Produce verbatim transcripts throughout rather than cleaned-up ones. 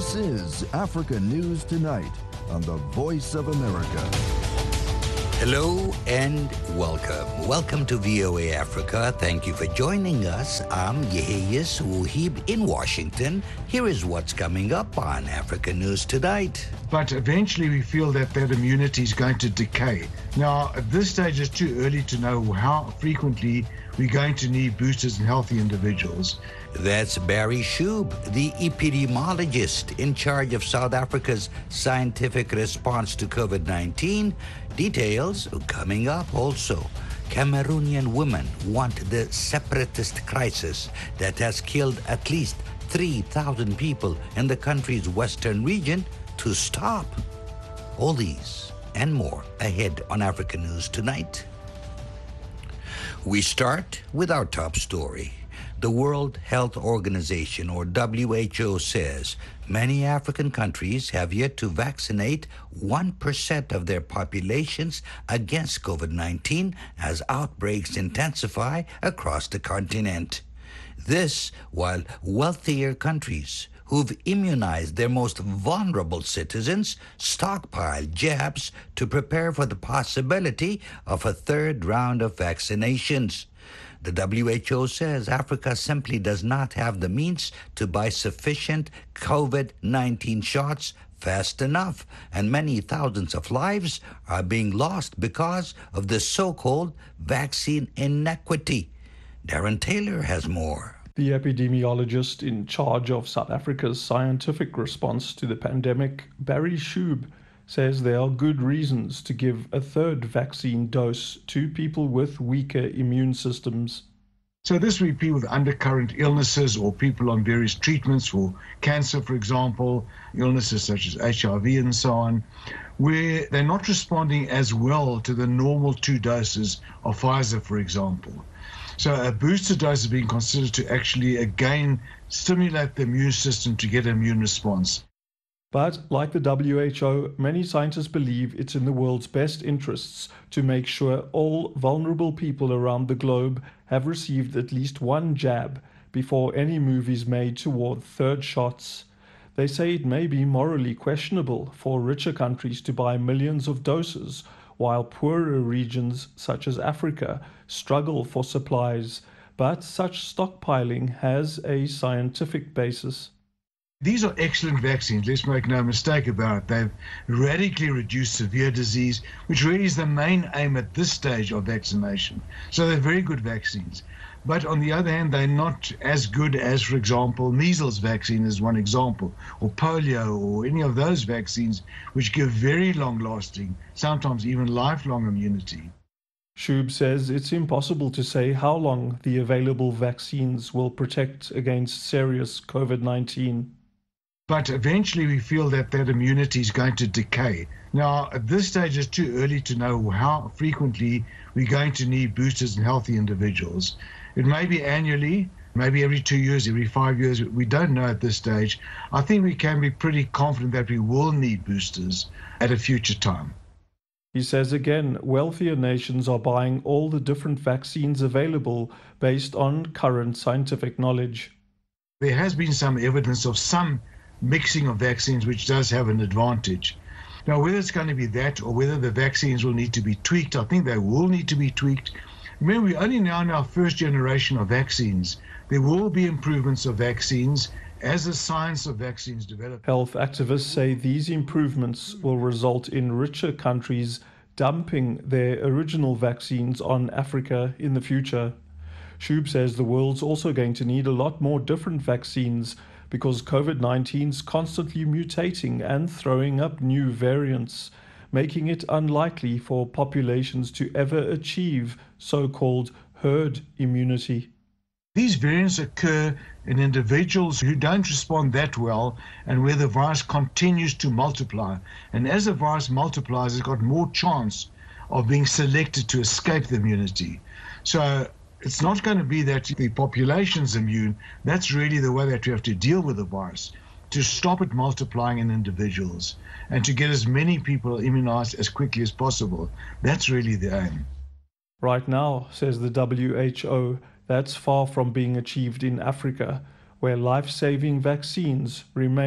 This is Africa News Tonight on the Voice of America. Hello and welcome. Welcome to V O A Africa. Thank you for joining us. I'm Yeheyes Wuhib in Washington. Here is what's coming up on Africa News Tonight. But eventually we feel that that immunity is going to decay. Now, at this stage, it's too early to know how frequently we're going to need boosters in healthy individuals. That's Barry Shube, the epidemiologist in charge of South Africa's scientific response to COVID nineteen. Details coming up also. Cameroonian women want the separatist crisis that has killed at least three thousand people in the country's western region to stop. All these and more ahead on Africa News Tonight. We start with our top story. The World Health Organization, or W H O, says many African countries have yet to vaccinate one percent of their populations against COVID nineteen as outbreaks intensify across the continent. This while wealthier countries who've immunized their most vulnerable citizens stockpile jabs to prepare for the possibility of a third round of vaccinations. The W H O says Africa simply does not have the means to buy sufficient COVID nineteen shots fast enough, and many thousands of lives are being lost because of the so-called vaccine inequity. Darren Taylor has more. The epidemiologist in charge of South Africa's scientific response to the pandemic, Barry Shube, says there are good reasons to give a third vaccine dose to people with weaker immune systems. So this would be people with undercurrent illnesses or people on various treatments for cancer, for example, illnesses such as H I V and so on, where they're not responding as well to the normal two doses of Pfizer, for example. So a booster dose is being considered to actually, again, stimulate the immune system to get an immune response. But, like the W H O, many scientists believe it's in the world's best interests to make sure all vulnerable people around the globe have received at least one jab before any move is made toward third shots. They say it may be morally questionable for richer countries to buy millions of doses, while poorer regions such as Africa struggle for supplies. But such stockpiling has a scientific basis. These are excellent vaccines, let's make no mistake about it. They've radically reduced severe disease, which really is the main aim at this stage of vaccination. So they're very good vaccines. But on the other hand, they're not as good as, for example, measles vaccine is one example, or polio, or any of those vaccines, which give very long-lasting, sometimes even lifelong immunity. Shube says it's impossible to say how long the available vaccines will protect against serious COVID nineteen. But eventually we feel that that immunity is going to decay. Now, at this stage, it's too early to know how frequently we're going to need boosters in healthy individuals. It may be annually, maybe every two years, every five years. We don't know at this stage. I think we can be pretty confident that we will need boosters at a future time. He says again, wealthier nations are buying all the different vaccines available based on current scientific knowledge. There has been some evidence of some mixing of vaccines which does have an advantage. Now, whether it's going to be that or whether the vaccines will need to be tweaked, I think they will need to be tweaked. Remember, we're only now in our first generation of vaccines. There will be improvements of vaccines as the science of vaccines develop. Health activists say these improvements will result in richer countries dumping their original vaccines on Africa in the future. Shube says the world's also going to need a lot more different vaccines because COVID nineteen is constantly mutating and throwing up new variants, making it unlikely for populations to ever achieve so-called herd immunity. These variants occur in individuals who don't respond that well and where the virus continues to multiply. And as the virus multiplies, it's got more chance of being selected to escape the immunity. So it's not going to be that the population's immune. That's really the way that we have to deal with the virus, to stop it multiplying in individuals and to get as many people immunized as quickly as possible. That's really the aim. Right now, says the W H O, that's far from being achieved in Africa, where life-saving vaccines remain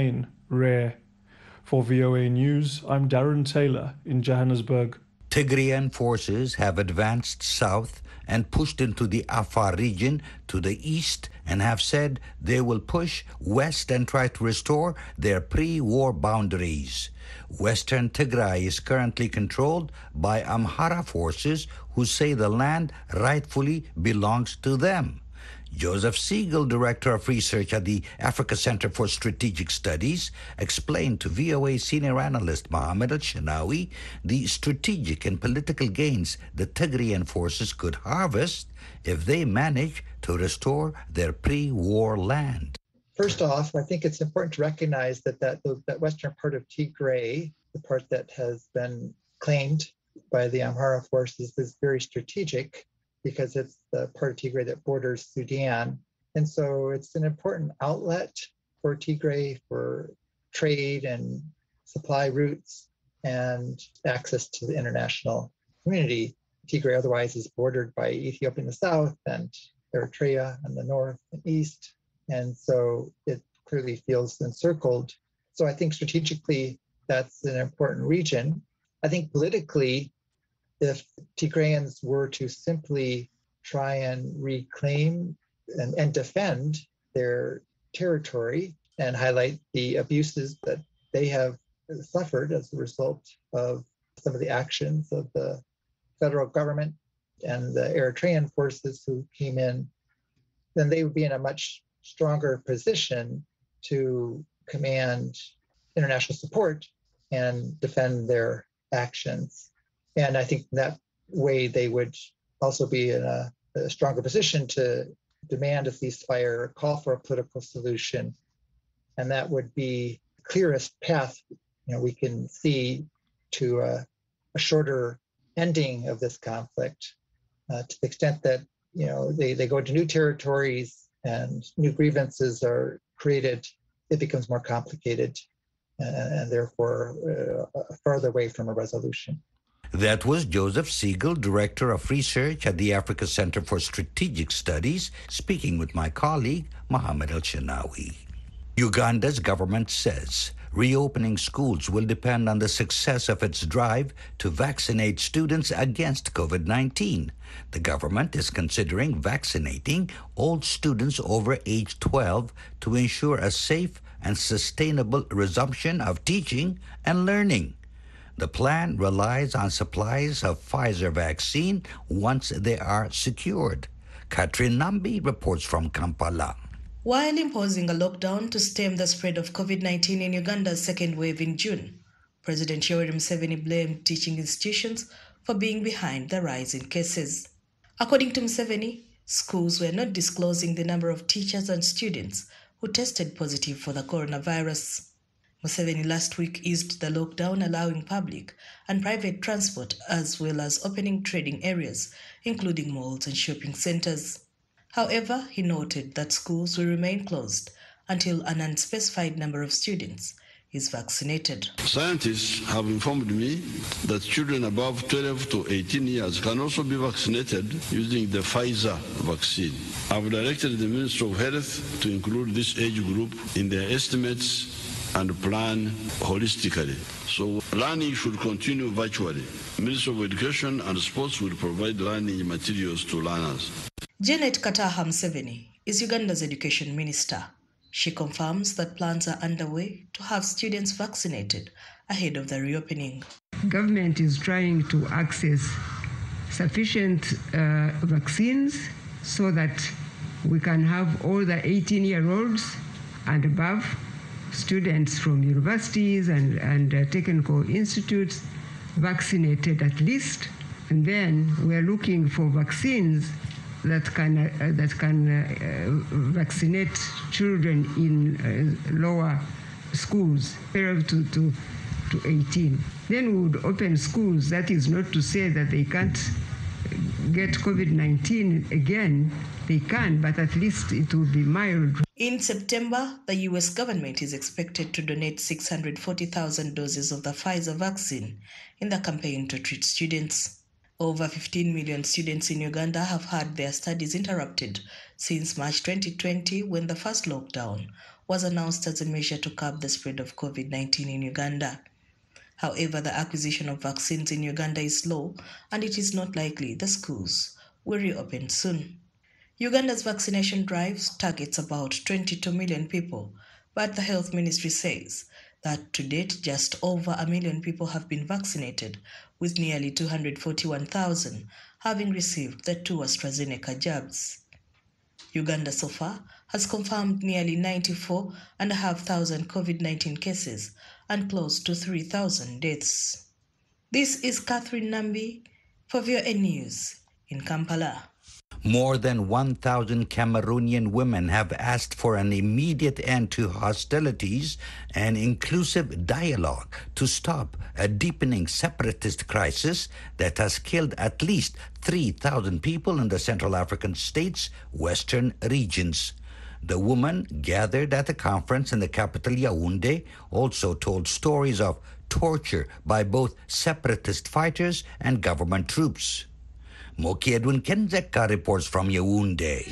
rare. For V O A News, I'm Darren Taylor in Johannesburg. Tigrayan forces have advanced south and pushed into the Afar region to the east and have said they will push west and try to restore their pre-war boundaries. Western Tigray is currently controlled by Amhara forces who say the land rightfully belongs to them. Joseph Siegel, Director of Research at the Africa Center for Strategic Studies, explained to V O A senior analyst Mohammed Al-Shinawi the strategic and political gains the Tigrayan forces could harvest if they manage to restore their pre-war land. First off, I think it's important to recognize that that, that western part of Tigray, the part that has been claimed by the Amhara forces, is very strategic, because it's the part of Tigray that borders Sudan. And so it's an important outlet for Tigray for trade and supply routes and access to the international community. Tigray otherwise is bordered by Ethiopia in the south and Eritrea in the north and east. And so it clearly feels encircled. So I think strategically, that's an important region. I think politically, if Tigrayans were to simply try and reclaim and, and defend their territory and highlight the abuses that they have suffered as a result of some of the actions of the federal government and the Eritrean forces who came in, then they would be in a much stronger position to command international support and defend their actions. And I think that way they would also be in a, a stronger position to demand a ceasefire, call for a political solution. And that would be the clearest path, you know, we can see to a, a shorter ending of this conflict, uh, to the extent that, you know, they, they go into new territories and new grievances are created, it becomes more complicated and, and therefore uh, farther away from a resolution. That was Joseph Siegel, Director of Research at the Africa Center for Strategic Studies, speaking with my colleague, Mohammed Al-Shinawi. Uganda's government says reopening schools will depend on the success of its drive to vaccinate students against COVID nineteen. The government is considering vaccinating all students over age twelve to ensure a safe and sustainable resumption of teaching and learning. The plan relies on supplies of Pfizer vaccine once they are secured. Katrin Nambi reports from Kampala. While imposing a lockdown to stem the spread of COVID nineteen in Uganda's second wave in June, President Yoweri Museveni blamed teaching institutions for being behind the rise in cases. According to Museveni, schools were not disclosing the number of teachers and students who tested positive for the coronavirus. Museveni last week eased the lockdown, allowing public and private transport as well as opening trading areas, including malls and shopping centers. However, he noted that schools will remain closed until an unspecified number of students is vaccinated. Scientists have informed me that children above twelve to eighteen years can also be vaccinated using the Pfizer vaccine. I've directed the Minister of Health to include this age group in their estimates and plan holistically. So learning should continue virtually. Minister of Education and Sports will provide learning materials to learners. Janet Kataha Museveni is Uganda's education minister. She confirms that plans are underway to have students vaccinated ahead of the reopening. Government is trying to access sufficient uh, vaccines so that we can have all the eighteen-year-olds and above students from universities and, and uh, technical institutes vaccinated at least. And then we're looking for vaccines that can uh, that can uh, uh, vaccinate children in uh, lower schools, twelve to, to, to eighteen. Then we would open schools. That is not to say that they can't get COVID nineteen again. They can, but at least it will be mild. In September, the U S government is expected to donate six hundred forty thousand doses of the Pfizer vaccine in the campaign to treat students. Over fifteen million students in Uganda have had their studies interrupted since March twenty twenty, when the first lockdown was announced as a measure to curb the spread of COVID nineteen in Uganda. However, the acquisition of vaccines in Uganda is slow, and it is not likely the schools will reopen soon. Uganda's vaccination drive targets about twenty-two million people, but the health ministry says that to date just over a million people have been vaccinated, with nearly two hundred forty-one thousand having received the two AstraZeneca jabs. Uganda so far has confirmed nearly ninety-four thousand five hundred COVID nineteen cases and close to three thousand deaths. This is Catherine Nambi for V O A News in Kampala. More than one thousand Cameroonian women have asked for an immediate end to hostilities and inclusive dialogue to stop a deepening separatist crisis that has killed at least three thousand people in the Central African states' western regions. The women gathered at the conference in the capital Yaoundé also told stories of torture by both separatist fighters and government troops. Moki Edwin Kenzeka reports from Yaoundé.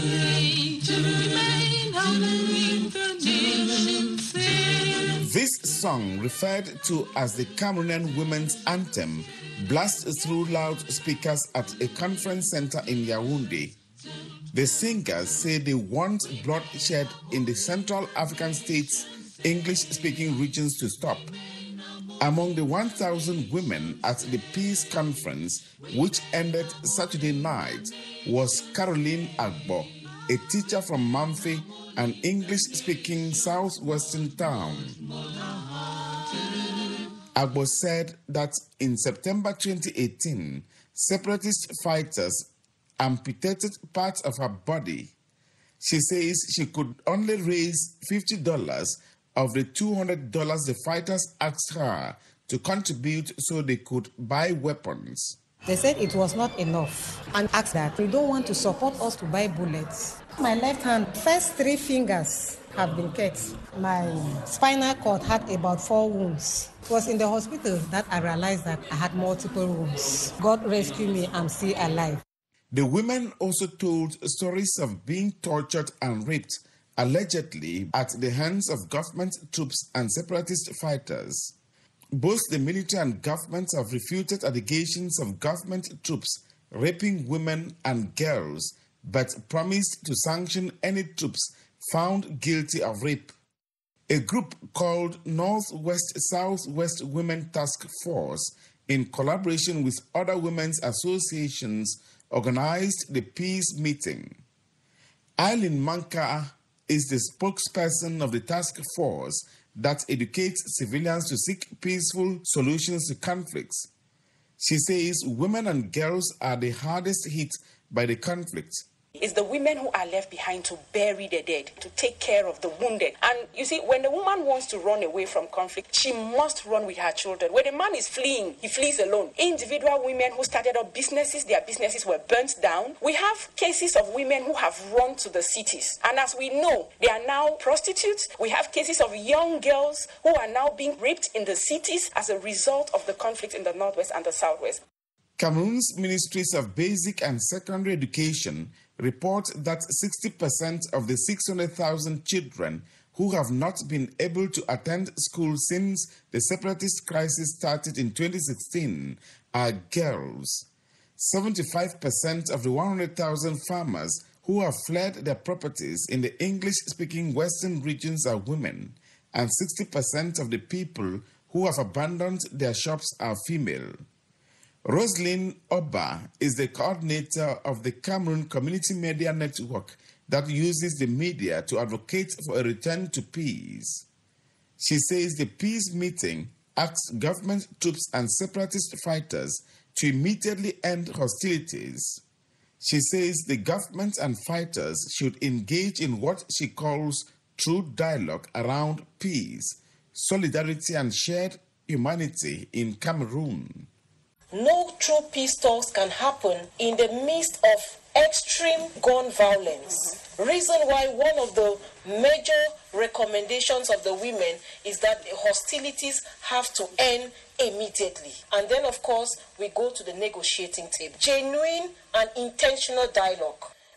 This song, referred to as the Cameroonian Women's Anthem, blasts through loudspeakers at a conference center in Yaoundé. The singers say they want bloodshed in the Central African states' English-speaking regions to stop. Among the one thousand women at the peace conference, which ended Saturday night, was Caroline Agbo, a teacher from Mamfe, an English-speaking southwestern town. Agbo said that in September twenty eighteen, separatist fighters amputated parts of her body. She says she could only raise fifty dollars of the two hundred dollars the fighters asked her to contribute so they could buy weapons. They said it was not enough and asked that they don't want to support us to buy bullets. My left hand, first three fingers have been cut. My spinal cord had about four wounds. It was in the hospital that I realized that I had multiple wounds. God rescued me, I'm still alive. The women also told stories of being tortured and raped, allegedly at the hands of government troops and separatist fighters. Both the military and government have refuted allegations of government troops raping women and girls, but promised to sanction any troops found guilty of rape. A group called Northwest Southwest Women Task Force, in collaboration with other women's associations, organized the peace meeting. Eileen Manka is the spokesperson of the task force that educates civilians to seek peaceful solutions to conflicts. She says women and girls are the hardest hit by the conflict. It's the women who are left behind to bury the dead, to take care of the wounded. And you see, when the woman wants to run away from conflict, she must run with her children. When the man is fleeing, he flees alone. Individual women who started up businesses, their businesses were burnt down. We have cases of women who have run to the cities. And as we know, they are now prostitutes. We have cases of young girls who are now being raped in the cities as a result of the conflict in the Northwest and the Southwest. Cameroon's Ministries of Basic and Secondary Education report that sixty percent of the six hundred thousand children who have not been able to attend school since the separatist crisis started in twenty sixteen are girls. seventy-five percent of the one hundred thousand farmers who have fled their properties in the English-speaking western regions are women, and sixty percent of the people who have abandoned their shops are female. Roslyn Oba is the coordinator of the Cameroon Community Media Network that uses the media to advocate for a return to peace. She says the peace meeting asks government troops and separatist fighters to immediately end hostilities. She says the government and fighters should engage in what she calls true dialogue around peace, solidarity, and shared humanity in Cameroon. No true peace talks can happen in the midst of extreme gun violence. Reason why one of the major recommendations of the women is that the hostilities have to end immediately. And then, of course, we go to the negotiating table. Genuine and intentional dialogue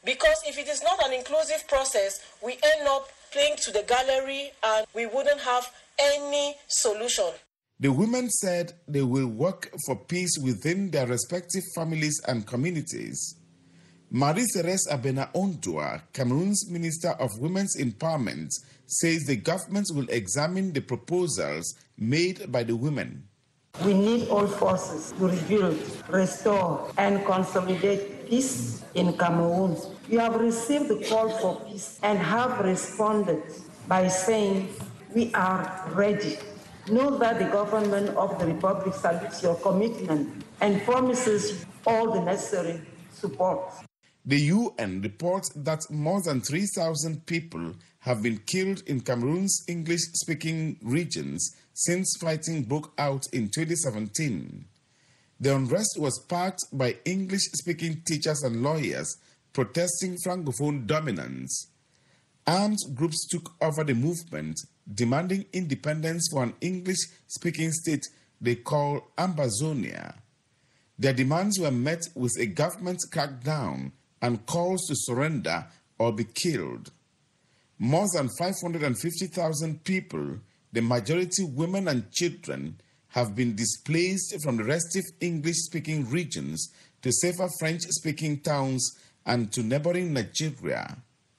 Because if it is not an inclusive process, we end up playing to the gallery and we wouldn't have any solution. The women said they will work for peace within their respective families and communities. Marie-Therese Abena-Ondua, Cameroon's Minister of Women's Empowerment, says the government will examine the proposals made by the women. We need all forces to rebuild, restore, and consolidate peace in Cameroon. We have received the call for peace and have responded by saying we are ready. Know that the government of the Republic salutes your commitment and promises all the necessary support. The U N reports that more than three thousand people have been killed in Cameroon's English-speaking regions since fighting broke out in twenty seventeen. The unrest was sparked by English-speaking teachers and lawyers protesting Francophone dominance. Armed groups took over the movement, demanding independence for an English-speaking state they call Ambazonia. Their demands were met with a government crackdown and calls to surrender or be killed. More than five hundred fifty thousand people, the majority women and children, have been displaced from the restive English-speaking regions to safer French-speaking towns and to neighboring Nigeria.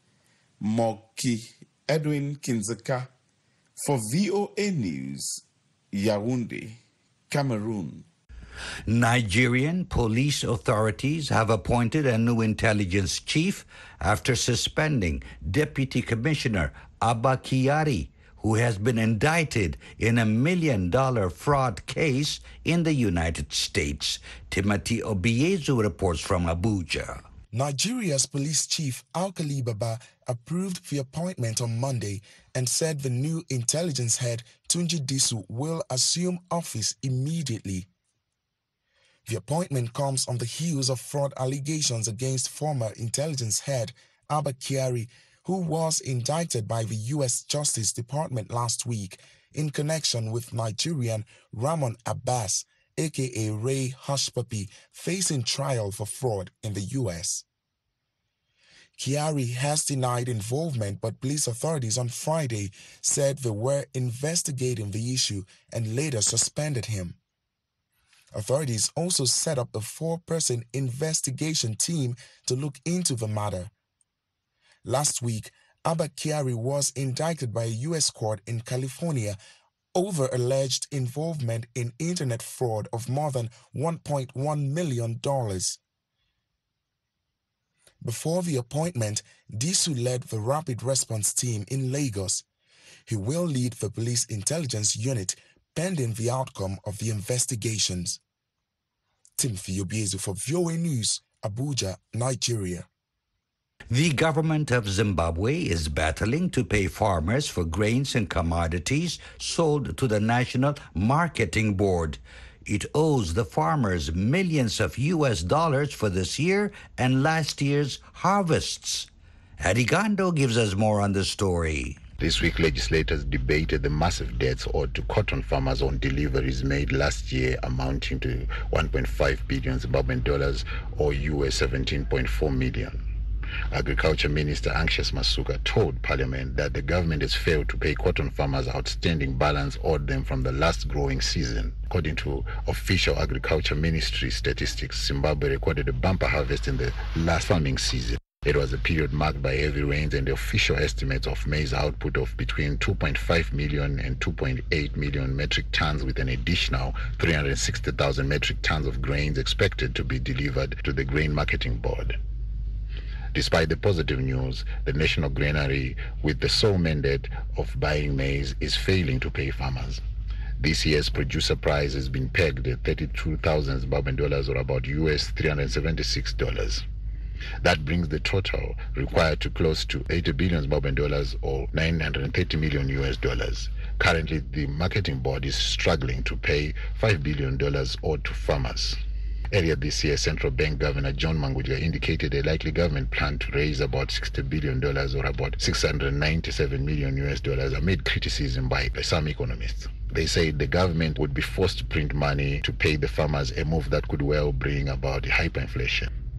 Moki Edwin Kinzeka for V O A News, Yaoundé, Cameroon. Nigerian police authorities have appointed a new intelligence chief after suspending Deputy Commissioner Abba Kyari, who has been indicted in a million-dollar fraud case in the United States. Timothy Obiezu reports from Abuja. Nigeria's police chief Alkali Baba approved the appointment on Monday and said the new intelligence head Tunji Disu will assume office immediately. The appointment comes on the heels of fraud allegations against former intelligence head Abba Kyari, who was indicted by the U S Justice Department last week in connection with Nigerian Ramon Abbas, aka Ray Hushpuppi, facing trial for fraud in the U S. Kyari has denied involvement, but police authorities on Friday said they were investigating the issue and later suspended him. Authorities also set up a four-person investigation team to look into the matter. Last week, Abba Kyari was indicted by a U S court in California over alleged involvement in internet fraud of more than one point one million dollars. Before the appointment, Disu led the Rapid Response Team in Lagos. He will lead the police intelligence unit pending the outcome of the investigations. Timothy Obiezu for V O A News, Abuja, Nigeria. The government of Zimbabwe is battling to pay farmers for grains and commodities sold to the National Marketing Board. It owes the farmers millions of U S dollars for this year and last year's harvests. Arigando gives us more on the story. This week, legislators debated the massive debts owed to cotton farmers on deliveries made last year, amounting to one point five billion Zimbabwean dollars or U S seventeen point four million. Agriculture Minister Anxious Masuka told Parliament that the government has failed to pay cotton farmers outstanding balance owed them from the last growing season. According to official Agriculture Ministry statistics, Zimbabwe recorded a bumper harvest in the last farming season. It was a period marked by heavy rains, and the official estimates of maize output of between two point five million and two point eight million metric tons, with an additional three hundred sixty thousand metric tons of grains expected to be delivered to the Grain Marketing Board. Despite the positive news, the National Granary, with the sole mandate of buying maize, is failing to pay farmers. This year's producer price has been pegged at thirty-two thousand Zimbabwean dollars, or about U S three hundred seventy-six dollars. That brings the total required to close to eighty billion Zimbabwean dollars, or nine hundred thirty million U S dollars. Currently, the marketing board is struggling to pay five billion dollars owed to farmers. Earlier this year, Central Bank Governor John Mangudya indicated a likely government plan to raise about sixty billion dollars, or about six hundred ninety-seven million U S dollars, amid criticism by some economists. They said the government would be forced to print money to pay the farmers, a move that could well bring about hyperinflation.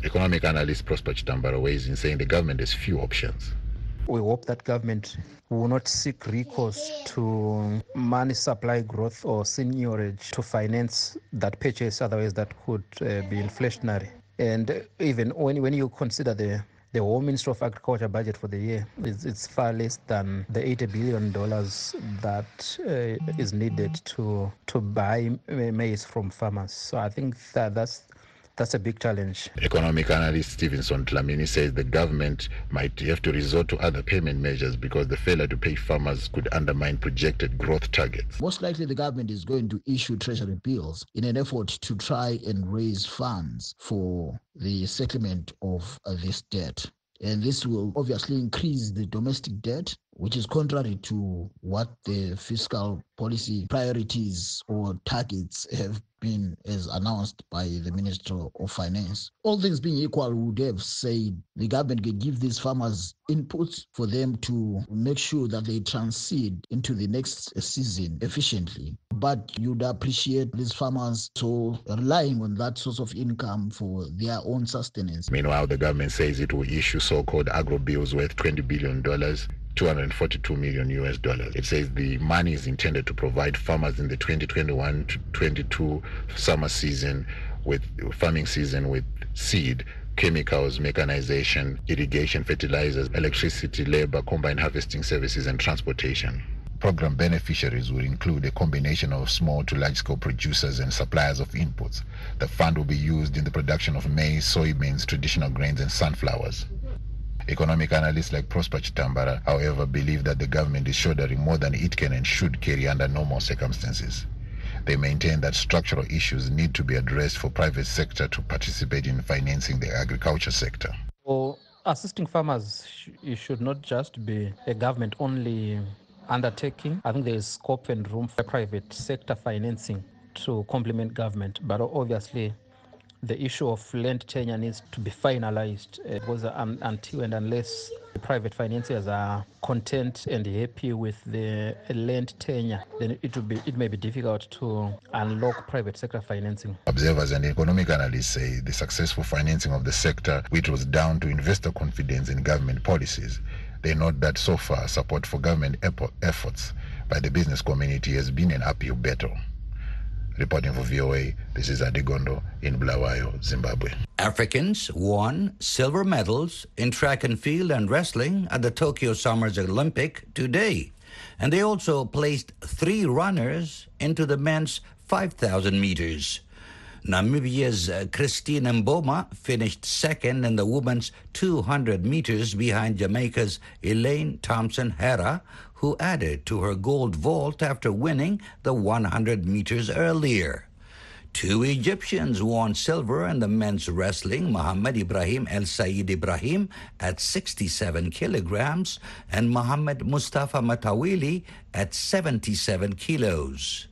Economic analyst Prosper Chitambara weighs in saying the government has few options. We hope that government will not seek recourse to money supply growth or seigniorage to finance that purchase, otherwise that could uh, be inflationary. And even when, when you consider the The Home Ministry of Agriculture budget for the year, is it's far less than the eighty billion dollars that uh, is needed to to buy maize from farmers. So I think that that's that's a big challenge. Economic analyst Stevenson Tlamini says the government might have to resort to other payment measures because the failure to pay farmers could undermine projected growth targets. Most likely the government is going to issue treasury bills in an effort to try and raise funds for the settlement of uh, this debt. And this will obviously increase the domestic debt, which is contrary to what the fiscal policy priorities or targets have been as announced by the Minister of Finance. All things being equal, we would have said the government can give these farmers inputs for them to make sure that they transit into the next season efficiently. But you'd appreciate these farmers so relying on that source of income for their own sustenance. Meanwhile, the government says it will issue so-called agro bills worth twenty billion dollars. two hundred forty-two million U S dollars. It says the money is intended to provide farmers in the twenty twenty-one to twenty-two summer season with farming season with seed, chemicals, mechanization, irrigation, fertilizers, electricity, labor, combined harvesting services, and transportation. Program beneficiaries will include a combination of small to large-scale producers and suppliers of inputs. The fund will be used in the production of maize, soybeans, traditional grains, and sunflowers. Economic analysts like Prosper Chitambara, however, believe that the government is shouldering more than it can and should carry under normal circumstances. They maintain that structural issues need to be addressed for private sector to participate in financing the agriculture sector. For assisting farmers, it should not just be a government-only undertaking. I think there is scope and room for private sector financing to complement government, but obviously the issue of land tenure needs to be finalized uh, because um, until and unless the private financiers are content and happy with the land tenure, then it will be it may be difficult to unlock private sector financing. Observers and economic analysts say the successful financing of the sector, which was down to investor confidence in government policies. They note that so far support for government efforts by the business community has been an uphill battle. Reporting for V O A, this is Adegondo in Bulawayo, Zimbabwe. Africans won silver medals in track and field and wrestling at the Tokyo Summers Olympic today. And they also placed three runners into the men's five thousand meters. Namibia's uh, Christine Mboma finished second in the women's two hundred meters behind Jamaica's Elaine Thompson-Herah, who added to her gold vault after winning the one hundred meters earlier. Two Egyptians won silver in the men's wrestling, Mohamed Ibrahim El Sayed Ibrahim at sixty-seven kilograms and Mohamed Mustafa Matawili at seventy-seven kilos.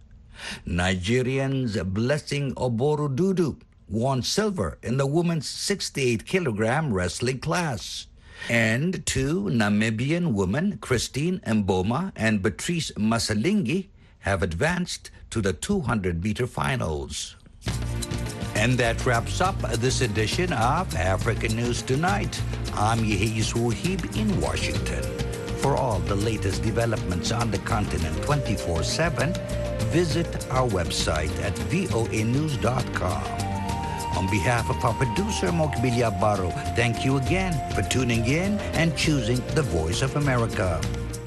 Nigerians Blessing Oborududu won silver in the women's sixty-eight kilogram wrestling class. And two Namibian women, Christine Mboma and Beatrice Masalingi, have advanced to the two hundred meter finals. And that wraps up this edition of African News Tonight. I'm Yehiz Wahib in Washington. For all the latest developments on the continent twenty-four seven, visit our website at voa news dot com. On behalf of our producer, Mokbilia Baro, thank you again for tuning in and choosing the Voice of America.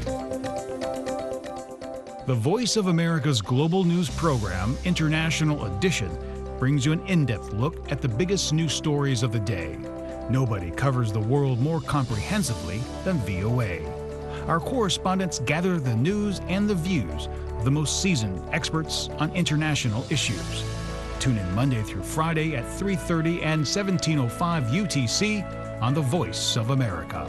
The Voice of America's global news program, International Edition, brings you an in-depth look at the biggest news stories of the day. Nobody covers the world more comprehensively than V O A. Our correspondents gather the news and the views of the most seasoned experts on international issues. Tune in Monday through Friday at three thirty and seventeen oh five U T C on The Voice of America.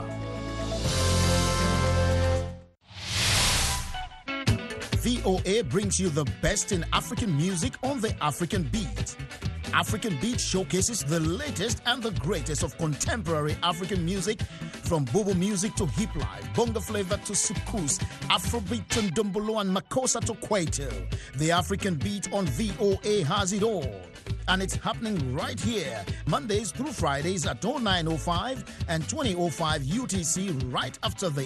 V O A brings you the best in African music on the African Beat. African Beat showcases the latest and the greatest of contemporary African music, from Bobo music to hip life, bongo flavor to soukous, Afrobeat to ndombolo and makossa to kwaito. The African Beat on V O A has it all. and it's happening right here, Mondays through Fridays at oh nine oh five and twenty oh five U T C, right after the